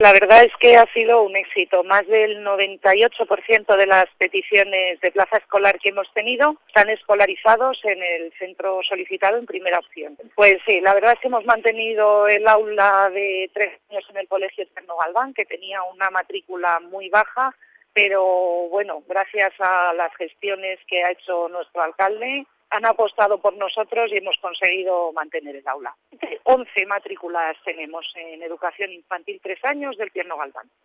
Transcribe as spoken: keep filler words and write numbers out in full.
La verdad es que ha sido un éxito. Más del noventa y ocho por ciento de las peticiones de plaza escolar que hemos tenido están escolarizados en el centro solicitado en primera opción. Pues sí, la verdad es que hemos mantenido el aula de tres años en el Colegio Eterno Galván, que tenía una matrícula muy baja, pero bueno, gracias a las gestiones que ha hecho nuestro alcalde, han apostado por nosotros y hemos conseguido mantener el aula. once matrículas tenemos en educación infantil tres años del Tierno Galván.